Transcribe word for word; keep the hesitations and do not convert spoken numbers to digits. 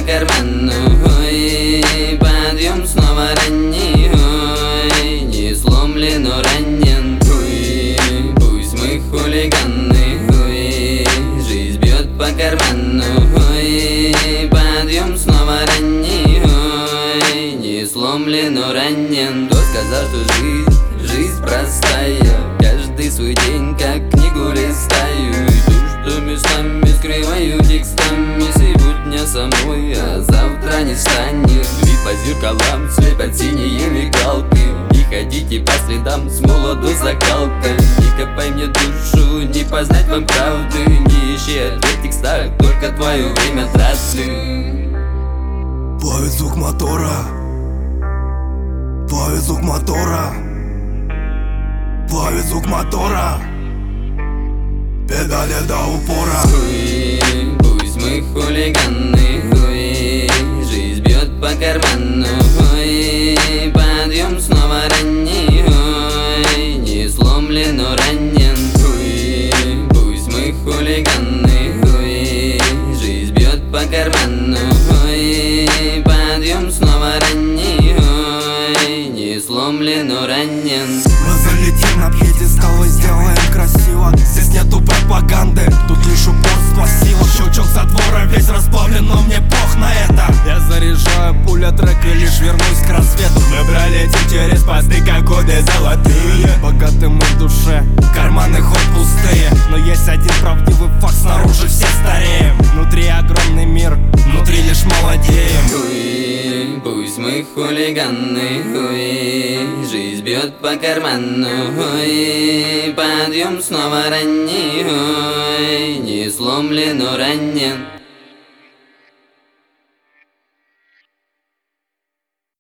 карману, ой, подъем снова ранний, ой, не сломлен, но ранен, ой, пусть мы хулиганы, ой, жизнь бьет по карману, ой, подъем снова ранний, ой, не сломлен, но ранен. Кто сказал, что жизнь, жизнь простая, каждый свой день как книгу листаю, и то, что местами скрываю текстами, сегодня со мной, а завтра не станет. И по зеркалам слепят синие мигалки, не ходите по следам с молоду закалкой. Не копай мне душу, не познать вам правды, не ищи ответ в текстах, только твое время траты. Плавит звук мотора, плавит звук мотора, плавит звук мотора, педали до упора. Ой, пусть мы хулиганы, ой, жизнь бьет по карману, ой, подъем снова ранний, ой, не сломлен, но ранен, ой, пусть мы хулиганы, ой, жизнь бьет по карману, ой, подъем снова ранний, ой, не сломлен, но ранен. Мы залетим на пьедестал и сделаем красиво. Здесь нету пропаганды, тут лишь упорство, сила. Щелчок затвора весь расплавлен, но мне пох на это. Я заряжаю пуля трек и лишь вернусь к рассвету. Мы пролетим через посты, как годы золотые. Богаты мы в душе, карманы хоть пустые, но есть один правдивый факт, снаружи все стареем. Внутри огромный мир, внутри лишь молодеем. Ой, пусть мы хулиганы, ой, жизнь бьет по карману, ой, подъем снова ранний, ой, не сломлен, но ранен.